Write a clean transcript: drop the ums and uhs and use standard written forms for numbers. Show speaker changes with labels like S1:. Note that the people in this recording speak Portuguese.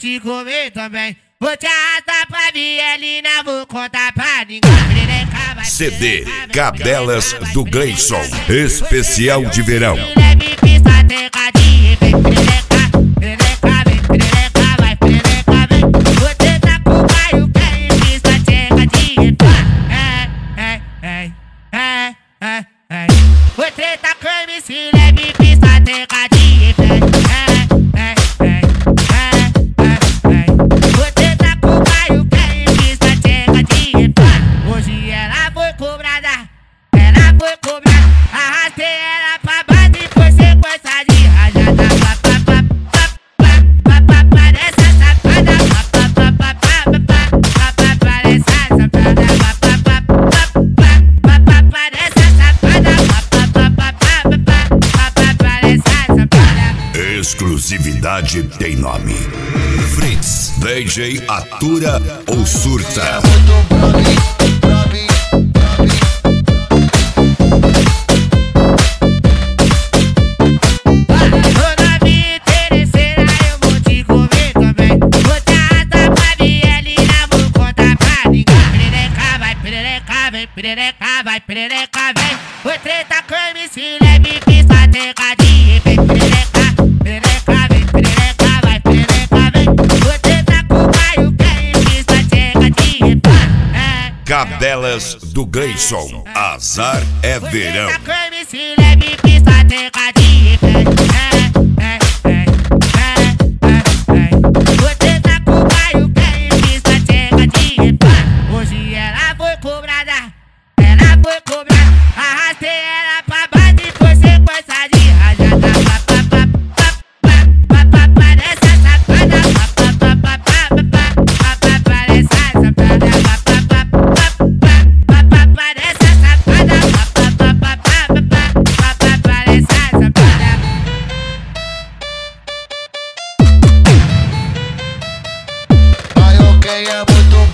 S1: te comer também. Vou te arrastar pra Vielina, vou contar pra ninguém.
S2: CD Cadelas do Gleison, especial de verão.
S1: Leve pista, tecadinha, vem perereca, perereca, vem perereca, vai perereca, vem. Você tá com o bairro, quer em pista, tecadinha, você tá com a MC, leve pista, tecadinha, vem. Você tá com o bairro, quer em pista, tecadinha, hoje ela foi cobrada. Ela foi cobrada, arrastei ela pra base, foi sequência de rajada. Parece safada, parece safada, parece safada.
S2: Exclusividade tem nome. Fritz, DJ atura ou surta.
S1: Perereca, vai perereca, vem. Vou treta com MC, leve pista, tecadinha, vem perereca, perereca, vem perereca, vai perereca, vem. Vou treta com o bairro, quer em pista, tecadinha,
S2: Cadelas do Gleison, azar é verão.
S1: Vou treta com MC, leve pista, tecadinha, vem. Vou treta com o bairro, quer em pista, tecadinha, hoje ela foi cobrada. Ela foi cobrada, arrastei ela pra base, foi sequência de rajada. Parece safada, parece safada, parece safada, parece safada.
S3: Aí ok, é muito